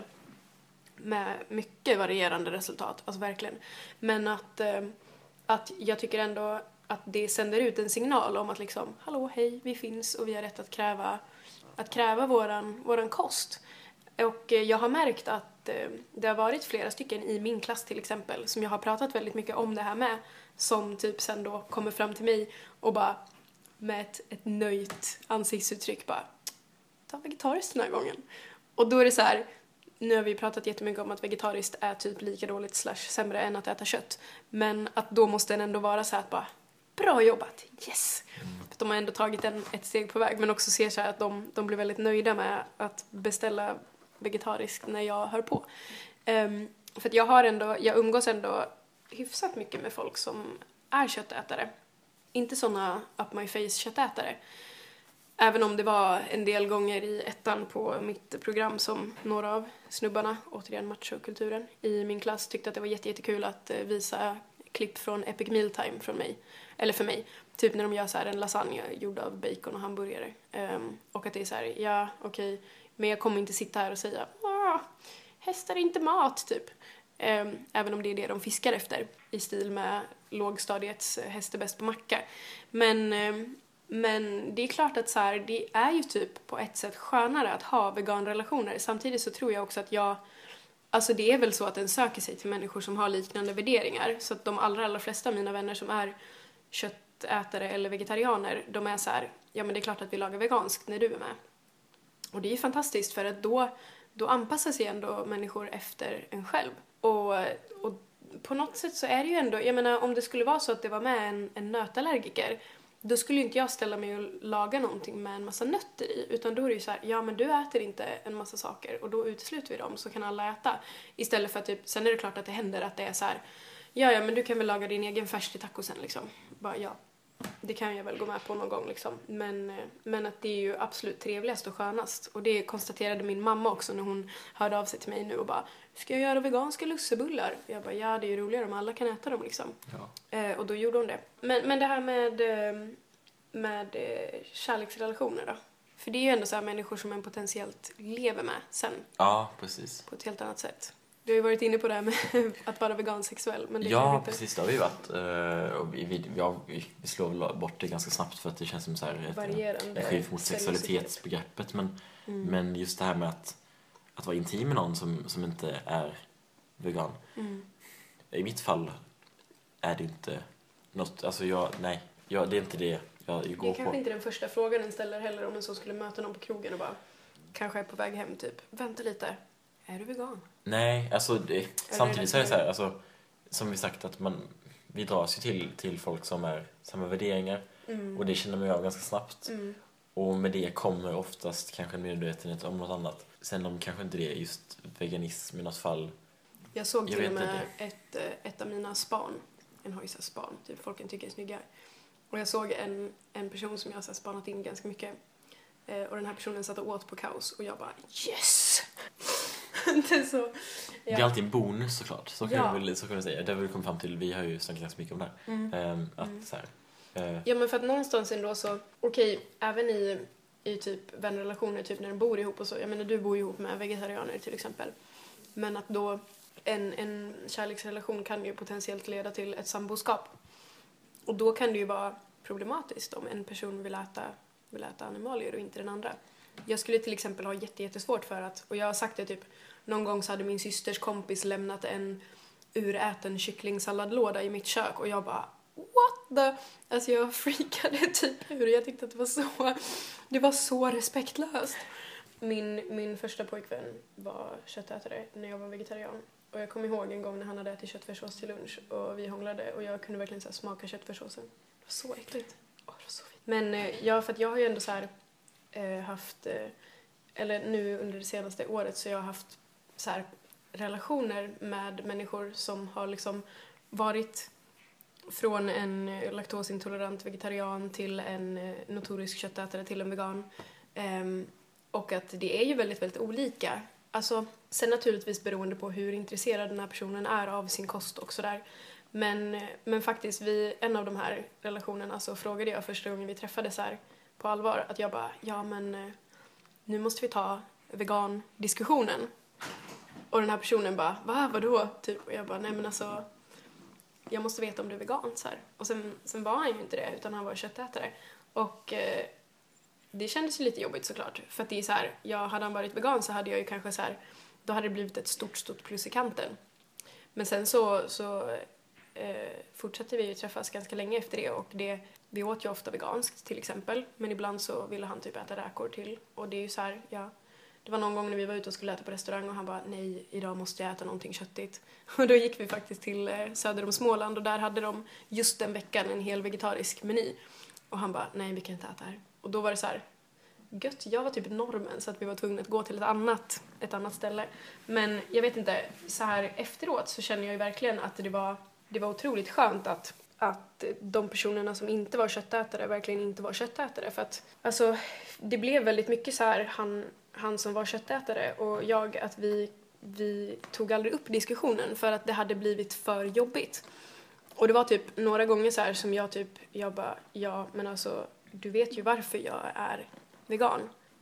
Med mycket varierande resultat, alltså verkligen. Men att, ehm, att jag tycker ändå att det sänder ut en signal om att liksom, hallå, hej, vi finns och vi har rätt att kräva, att kräva våran, våran kost. Och eh, jag har märkt att eh, det har varit flera stycken i min klass till exempel som jag har pratat väldigt mycket om det här med, som typ sen då kommer fram till mig och bara med ett, ett nöjt ansiktsuttryck bara, ta vegetariskt den här gången. Och då är det så här, nu har vi pratat jättemycket om att vegetariskt är typ lika dåligt slash sämre än att äta kött. Men att då måste den ändå vara så här att bara, bra jobbat, yes! För de har ändå tagit en, ett steg på väg, men också ser så här att de, de blir väldigt nöjda med att beställa vegetariskt när jag hör på. Um, för att jag har ändå, jag umgås ändå hyfsat mycket med folk som är köttätare. Inte såna up my face köttätare. Även om det var en del gånger i ettan på mitt program som några av snubbarna, återigen machokulturen, i min klass tyckte att det var jätte, jättekul att eh, visa klipp från Epic Meal Time från mig. Eller för mig. Typ när de gör så här en lasagne gjord av bacon och hamburgare. Um, och att det är så här, ja okej, okay, men jag kommer inte sitta här och säga, åh, hästar är inte mat, typ. Eh, även om det är det de fiskar efter. I stil med lågstadiets häst är bäst på macka. Men, eh, men det är klart att så här, det är ju typ på ett sätt skönare att ha veganrelationer. Samtidigt så tror jag också att jag... Alltså det är väl så att den söker sig till människor som har liknande värderingar. Så att de allra, allra flesta av mina vänner som är köttätare eller vegetarianer, de är så här, ja men det är klart att vi lagar veganskt när du är med. Och det är ju fantastiskt för att då, då anpassar sig ändå människor efter en själv. Och, och på något sätt så är det ju ändå, jag menar om det skulle vara så att det var med en, en nötallergiker, då skulle ju inte jag ställa mig och laga någonting med en massa nötter i. Utan då är det ju så här, ja men du äter inte en massa saker och då utesluter vi dem så kan alla äta. Istället för att typ, sen är det klart att det händer att det är så här, ja ja men du kan väl laga din egen färs till tacosen liksom. Bara ja, det kan jag väl gå med på någon gång liksom. Men, men att det är ju absolut trevligast och skönast. Och det konstaterade min mamma också när hon hörde av sig till mig nu och bara, ska jag göra veganska lussebullar? Jag bara, ja det är ju roligare om alla kan äta dem liksom. Ja. Eh, och då gjorde hon det. Men, men det här med, med kärleksrelationer då? För det är ju ändå så här människor som en potentiellt lever med sen. Ja, precis. På ett helt annat sätt. Du har ju varit inne på det här med att vara vegansexuell. Men det ja, inte... precis. Det har vi varit. Uh, och vi, vi, ja, vi, vi slår bort det ganska snabbt för att det känns som så här ett, ett skydd mot sexualitetsbegreppet. Men, mm. men just det här med att, att vara intim med någon som, som inte är vegan. Mm. I mitt fall är det inte något, alltså jag, nej, jag, det är inte det jag går på. Det är kanske inte den första frågan den ställer heller om en så skulle möta någon på krogen och bara, kanske är på väg hem typ, vänta lite, är du vegan? Nej, alltså det, samtidigt så är det så här, alltså, som vi sagt att man, vi dras ju till, till folk som är samma värderingar mm. och det känner man ju av ganska snabbt. Mm. Och med det kommer oftast kanske en medvetenhet om något annat. Sen om kanske inte det är just veganism i något fall. Jag såg till och med ett, ett av mina span, en hojsa span, typ folken tycker är snygga. Och jag såg en, en person som jag har spanat in ganska mycket. Eh, och den här personen satt och åt på kaos och jag bara, yes! det, är så, ja. Det är alltid en bonus såklart, så kan, ja. väl, så kan vi säga. Det har vi kommit fram till, vi har ju snackat ganska mycket om det här. Mm. Um, att, mm. så här, uh... Ja men för att någonstans ändå så, okej, okay, även i, i typ vänrelationer, typ när de bor ihop och så, jag menar du bor ihop med vegetarianer till exempel. Men att då en, en kärleksrelation kan ju potentiellt leda till ett samboskap. Och då kan det ju vara problematiskt om en person vill äta, vill äta animalier och inte den andra. Jag skulle till exempel ha jätte, jättesvårt för att, och jag har sagt det typ, någon gång så hade min systers kompis lämnat en uräten kycklingsalladlåda i mitt kök och jag bara, what the? Alltså jag freakade typ ur, jag tyckte att det var så, det var så respektlöst. Min, min första pojkvän var köttätare när jag var vegetarian. Och jag kommer ihåg en gång när han hade ätit köttfärssås till lunch och vi hånglade och jag kunde verkligen så här smaka köttfärssåsen. Det var så äckligt. Oh, det var så fint. Men eh, ja, för att jag har ju ändå så här eh, haft, eh, eller nu under det senaste året så jag har haft så här relationer med människor som har liksom varit från en laktosintolerant vegetarian till en eh, notorisk köttätare till en vegan. Um, och att det är ju väldigt, väldigt olika. Alltså, sen naturligtvis beroende på hur intresserad den här personen är av sin kost och sådär. Men, men faktiskt vid en av de här relationerna så frågade jag första gången vi träffades här på allvar att jag bara, ja men nu måste vi ta vegan-diskussionen. Och den här personen bara, va, vadå? Typ, och jag bara, nej men alltså, jag måste veta om du är vegan så här. Och sen, sen var han ju inte det utan han var köttätare. Och eh, det kändes ju lite jobbigt såklart. För att det är så här, ja, hade han varit vegan så hade jag ju kanske så här, då hade det blivit ett stort, stort plus i kanten. Men sen så, så eh, fortsatte vi ju träffas ganska länge efter det. Och det, vi åt ju ofta veganskt till exempel. Men ibland så ville han typ äta räkor till. Och det är ju så här, ja. Det var någon gång när vi var ute och skulle äta på restaurang och han bara, nej, idag måste jag äta någonting köttigt. Och då gick vi faktiskt till eh, söder om Småland och där hade de just den veckan en hel vegetarisk meny. Och han bara, nej vi kan inte äta här. Och då var det så här, gött, jag var typ normen så att vi var tvungna att gå till ett annat, ett annat ställe. Men jag vet inte, så här efteråt så känner jag ju verkligen att det var, det var otroligt skönt att, att de personerna som inte var köttätare verkligen inte var köttätare. För att, alltså, det blev väldigt mycket så här, han, han som var köttätare och jag, att vi, vi tog aldrig upp diskussionen för att det hade blivit för jobbigt. Och det var typ några gånger så här som jag typ, jag bara, ja men alltså, du vet ju varför jag är vegan.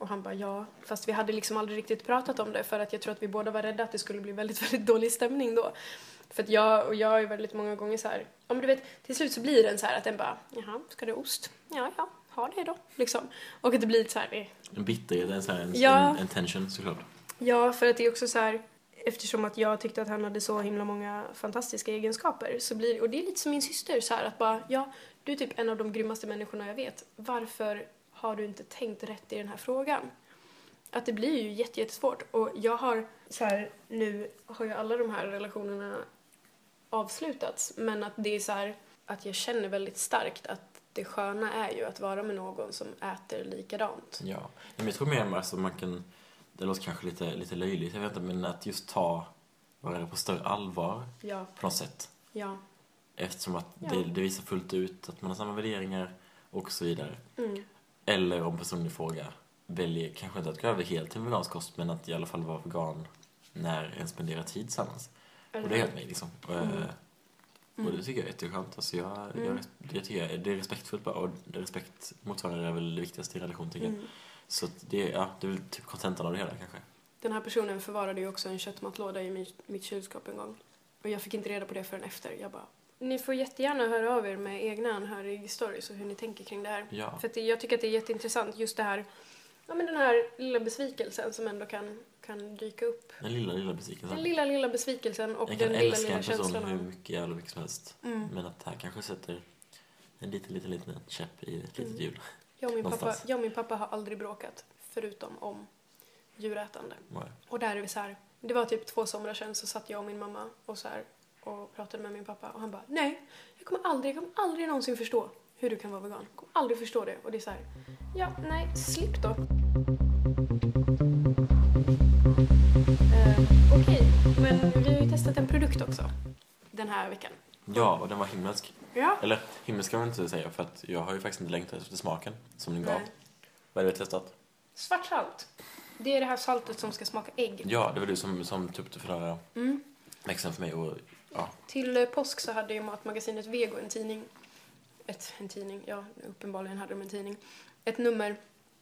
Och han bara ja, fast vi hade liksom aldrig riktigt pratat om det för att jag tror att vi båda var rädda att det skulle bli väldigt, väldigt dålig stämning då. För att jag och jag är väldigt många gånger så här, om du vet, till slut så blir den så här att den bara, jaha, ska det ost? Ja, ja, ha det då, liksom. Och att det blir så här. Eh. En bitterhet, en, så här, en, ja. en, en tension såklart. Ja, för att det är också så här, eftersom att jag tyckte att han hade så himla många fantastiska egenskaper så blir, och det är lite som min syster så här att bara, ja, du är typ en av de grymmaste människorna jag vet. Varför har du inte tänkt rätt i den här frågan? Att det blir ju jätte, jättesvårt. Och jag har så här, nu har ju alla de här relationerna avslutats. Men att det är så här, att jag känner väldigt starkt att det sköna är ju att vara med någon som äter likadant. Ja, men jag tror mer att alltså, man kan, det låter kanske lite, lite löjligt, jag vet inte, men att just ta varandra på större allvar ja. på något sätt. Ja. Eftersom att ja. det, det visar fullt ut att man har samma värderingar och så vidare. Mm. Eller om personen i fråga väljer, kanske inte att gå över helt till en vegansk kost, men att i alla fall vara vegan när en spenderar tid tillsammans. Eller. Och det är helt mig liksom. Mm. Och det tycker jag är jätteskönt. Alltså jag, mm. jag, jag tycker det är respektfullt bara, och respekt mot varandra är väl det viktigaste i relation tycker jag. Mm. Så det, ja, det är väl typ kontentan av det hela kanske. Den här personen förvarade ju också en köttmatlåda i mitt, mitt kylskåp en gång. Och jag fick inte reda på det förrän efter. Jag bara, ni får jättegärna höra av er med egna anhörig-stories och hur ni tänker kring det här. Ja. För att det, jag tycker att det är jätteintressant just det här, ja men den här lilla besvikelsen som ändå kan, kan dyka upp. Den lilla, lilla besvikelsen. Den lilla, lilla besvikelsen och den den lilla, lilla känslan. Jag kan älska en person hur mycket jävla mycket som helst. Mm. Men att det här kanske sätter en liten, liten, liten käpp i ett litet hjul. Jag och min pappa, jag och min pappa har aldrig bråkat förutom om djurätande. Nej. Och där är vi så här, det var typ två somrar sedan så satt jag och min mamma och så här och pratade med min pappa och han bara, nej, jag kommer aldrig, jag kommer aldrig någonsin förstå hur du kan vara vegan. Jag kommer aldrig förstå det. Och det är så här, ja, nej, slipp då. Uh, Okej, okay. Men vi har ju testat en produkt också den här veckan. Ja, och den var himmelsk. Ja. Eller himmelsk kan man inte säga för att jag har ju faktiskt inte längtat efter smaken som den gav. Nej. Vad är det vi testat? Svart salt. Det är det här saltet som ska smaka ägg. Ja, det var du som, som tog upp det för några mm. växeln för mig. Och, ja. Till påsk så hade ju matmagasinet Vego en tidning. Ett, en tidning, ja uppenbarligen hade de en tidning. Ett nummer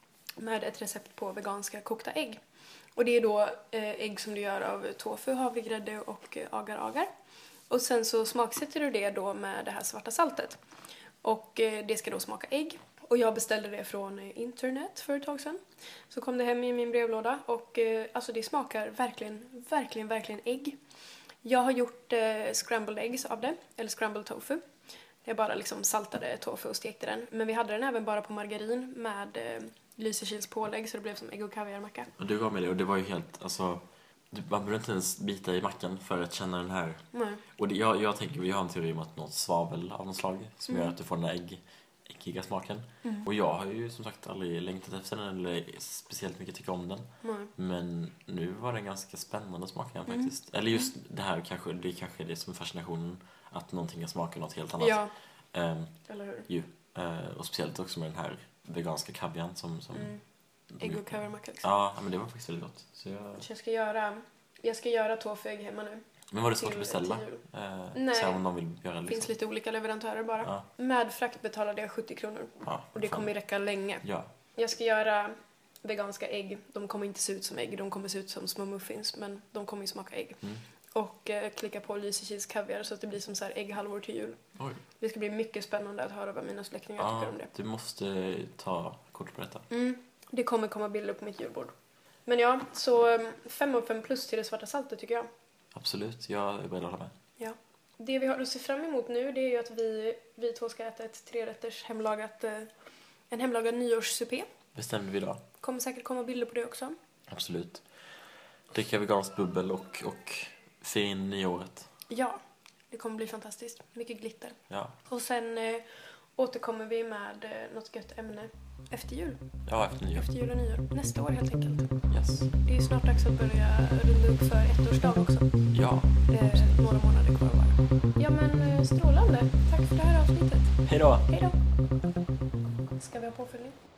med ett recept på veganska kokta ägg. Och det är då eh, ägg som du gör av tofu, havregrädde och eh, agar-agar. Och sen så smaksätter du det då med det här svarta saltet. Och eh, det ska då smaka ägg. Och jag beställde det från eh, internet för ett tag sedan. Så kom det hem i min brevlåda och eh, alltså det smakar verkligen, verkligen, verkligen ägg. Jag har gjort eh, scrambled eggs av det, eller scrambled tofu. Jag bara liksom saltade tofu och stekte den. Men vi hade den även bara på margarin med eh, Lysekils pålägg så det blev som ägg- och kaviarmacka. Och du gav mig det och det var ju helt, alltså, man behöver inte ens bita i mackan för att känna den här. Nej. Och det, jag, jag tänker, vi har en teori om att något svavel av något slag som mm. gör att du får den här ägg, äggiga smaken. Mm. Och jag har ju som sagt aldrig längtat efter den eller speciellt mycket tycka om den. Mm. Men nu var den ganska spännande smaken mm. faktiskt. Eller just det här kanske, det kanske är det som är fascinationen. Att någonting smakar något helt annat. Ja, um, eller hur? Ju. Uh, och speciellt också med den här veganska kavian som... som mm. Ägg- och kaviarmacka liksom. Ja, men det var faktiskt väldigt gott. Så jag... Så jag ska göra, jag ska göra tofu-ägg hemma nu. Men var det svårt att beställa? Uh, Nej, så om de vill göra det det finns liksom. lite olika leverantörer bara. Ja. Med frakt betalade jag sjuttio kronor. Ja, och det fan. kommer ju räcka länge. Ja. Jag ska göra veganska ägg. De kommer inte se ut som ägg, de kommer se ut som små muffins. Men de kommer ju smaka ägg. Mm. Och eh, klicka på Lysekils kaviar så att det blir som så här ägghalvor till jul. Oj. Det ska bli mycket spännande att höra vad mina släktingar Ja, tycker om det. du måste ta kort på detta. Mm. Det kommer komma bilder på mitt julbord. Men ja, så fem av fem plus till det svarta saltet tycker jag. Absolut, jag är beredd att hålla med. Ja. Det vi har att se fram emot nu det är ju att vi, vi två ska äta ett trerätters hemlagat, en hemlagad nyårssupé. Bestämde vi idag. Kommer säkert komma bilder på det också. Absolut. Dricka veganskt bubbel och, och fin nyåret. Ja, det kommer bli fantastiskt. Mycket glitter. Ja. Och sen eh, återkommer vi med eh, något gött ämne efter jul. Ja, efter nyår. Efter jul och nyår. Nästa år helt enkelt. Yes. Det är snart dags att börja runda upp för ettårsdag också. Ja. Eh, några månader kvar bara. Ja men eh, strålande. Tack för det här avsnittet. Hej då. Hej då. Ska vi ha påfyllning?